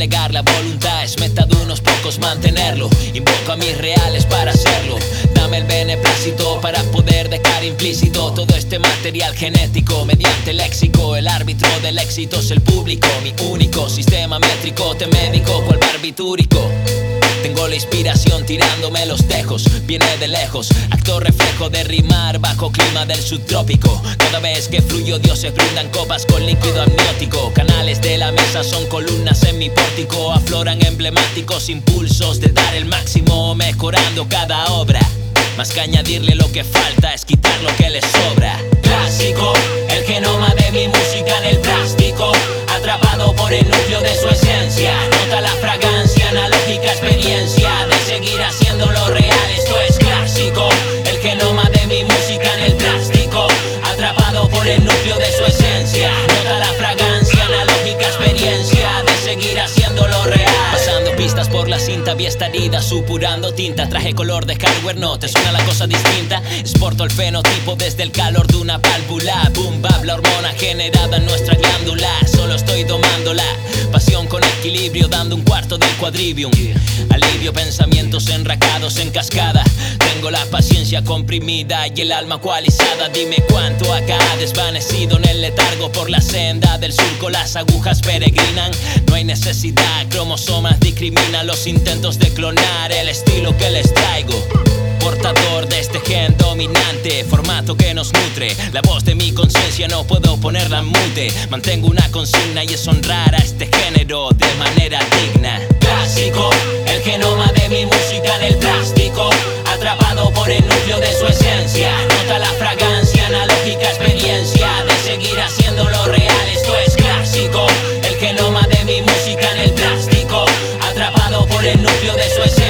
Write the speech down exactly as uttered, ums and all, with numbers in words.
desplegar la voluntad, es meta de unos pocos mantenerlo. Invoco a mis reales para hacerlo. Dame el beneplácito para poder dejar implícito todo este material genético mediante el léxico. El árbitro del éxito es el público, mi único sistema métrico. Te medico cual barbitúrico. Tengo la inspiración tirándome los tejos, viene de lejos, actor reflejo de rimar bajo clima del subtrópico. Cada vez que fluyo dioses brindan copas con líquido amniótico. Canales de la mesa son columnas en mi pórtico. Afloran emblemáticos impulsos de dar el máximo, mejorando cada obra. Más que añadirle lo que falta es quitar lo que le sobra. Clásico, el genoma de mi música en el plástico, atrapado por el núcleo de su esencia. Nota la fragancia, analógica experiencia de seguir haciéndolo real. Esto es clásico, el genoma de mi música en el plástico, atrapado por el núcleo de su esencia. Nota la fragancia, analógica experiencia de seguir haciéndolo real. Pasando pistas por la cinta, vi esta herida supurando tinta. Traje color de hardware, no te suena la cosa distinta. Exporto el fenotipo desde el calor de una válvula. Boom bap, la hormona generada en nuestra glándula. Solo estoy domándola, pasión con equilibrio, dando un cuarto del quadrivium. Alivio pensamientos enracados en cascada. Tengo la paciencia comprimida y el alma coalizada. Dime cuánto acá desvanecido en el letargo. Por la senda del surco las agujas peregrinan. No hay necesidad, cromosomas discriminan los intentos de clonar el estilo que les traigo. Portador de este gen dominante, formato que nos nutre. La voz de mi conciencia no puedo ponerla en mute. Mantengo una consigna y es honrar a este género de manera digna. Clásico, el genoma de mi música en el plástico, atrapado por el núcleo de su esencia. Nota la fragancia, analógica experiencia de seguir haciéndolo real. Esto es clásico, el genoma de mi música en el plástico, atrapado por el núcleo de su esencia.